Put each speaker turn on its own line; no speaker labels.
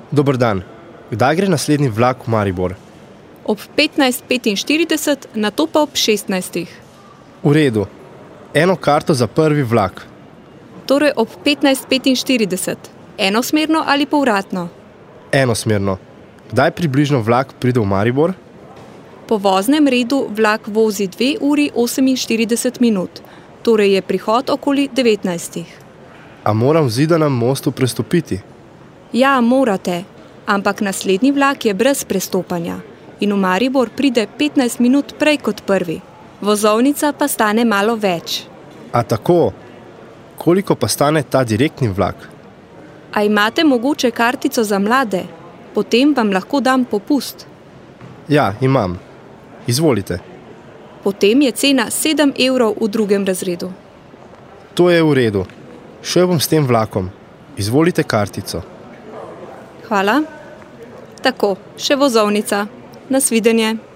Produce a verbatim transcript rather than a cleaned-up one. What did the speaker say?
Dober dan. Kdaj gre naslednji vlak v Maribor?
Ob petnajst petinštirideset, nato pa ob šestnajstih.
V redu. Eno karto za prvi vlak.
Torej ob petnajst petinštirideset. Enosmerno ali povratno?
Enosmerno. Kdaj približno vlak pride v Maribor?
Po voznem redu vlak vozi dve uri oseminštirideset minut. Torej je prihod okoli devetnajstih.
A moram v Zidanem mostu prestopiti?
Ja, morate, ampak naslednji vlak je brez prestopanja in v Maribor pride petnajst minut prej kot prvi. Vozovnica pa stane malo več.
A tako? Koliko pa stane ta direktni vlak?
A imate mogoče kartico za mlade? Potem vam lahko dam popust.
Ja, imam. Izvolite.
Potem je cena sedem evrov v drugem razredu.
To je v redu. Šel bom s tem vlakom. Izvolite kartico.
Hvala. Tako, še vozovnica. Nasvidenje.